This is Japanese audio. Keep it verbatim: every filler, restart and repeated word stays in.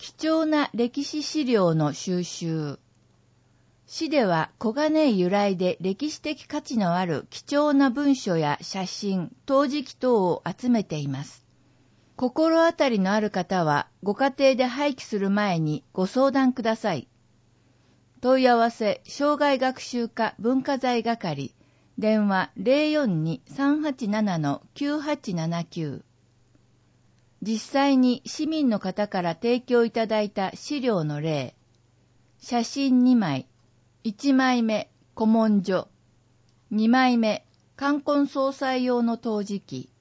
貴重な歴史資料の収集。市では小金井由来で歴史的価値のある貴重な文書や写真、陶磁器等を集めています。心当たりのある方はご家庭で廃棄する前にご相談ください。問い合わせ、生涯学習課文化財係、電話 ゼロよんに さんはちなな きゅうはちななきゅう。実際に市民の方から提供いただいた資料の例、写真にまい、いちまいめ古文書、にまいめ冠婚葬祭用の陶磁器、